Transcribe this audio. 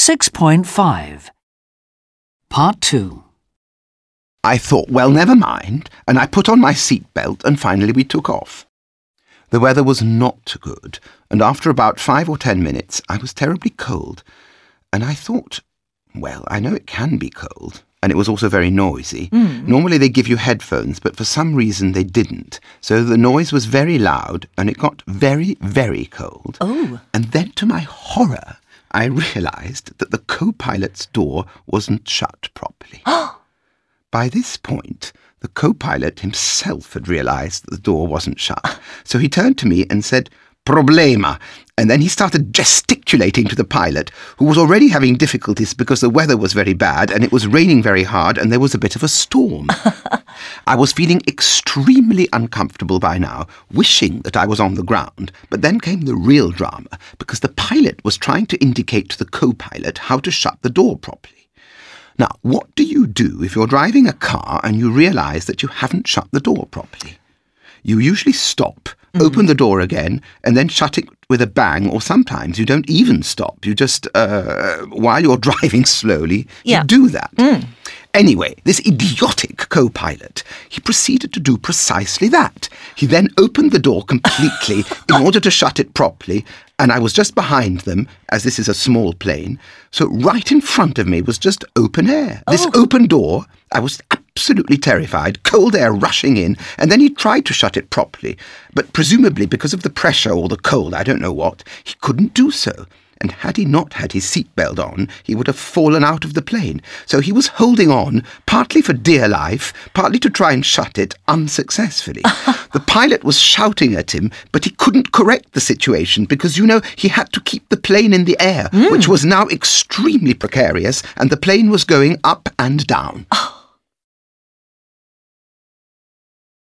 6.5 Part 2 I thought, well, never mind, and I put on my seatbelt, and finally we took off. The weather was not good, and after about 5 or 10 minutes I was terribly cold, and I thought, well, I know it can be cold, and it was also very noisy. Normally they give you headphones, but for some reason they didn't, so the noise was very loud, and it got very, very cold. Oh. And then, to my horror, I realised that the co-pilot's door wasn't shut properly. By this point, the co-pilot himself had realised that the door wasn't shut. So he turned to me and said, "Problema," and then he started gesticulating to the pilot, who was already having difficulties because the weather was very bad and it was raining very hard and there was a bit of a storm. I was feeling extremely uncomfortable by now, wishing that I was on the ground, but then came the real drama, because the pilot was trying to indicate to the co-pilot how to shut the door properly. Now, what do you do if you're driving a car and you realise that you haven't shut the door properly? You usually stop, open the door again, and then shut it with a bang, or sometimes you don't even stop. You just, while you're driving slowly, you do that. Anyway, this idiotic co-pilot, he proceeded to do precisely that. He then opened the door completely in order to shut it properly, and I was just behind them, as this is a small plane, so right in front of me was just open air. This open door, I was absolutely terrified, cold air rushing in, and then he tried to shut it properly, but presumably because of the pressure or the cold, I don't know what, he couldn't do so. And had he not had his seatbelt on, he would have fallen out of the plane. So he was holding on, partly for dear life, partly to try and shut it unsuccessfully. The pilot was shouting at him, but he couldn't correct the situation because, you know, he had to keep the plane in the air, which was now extremely precarious, and the plane was going up and down.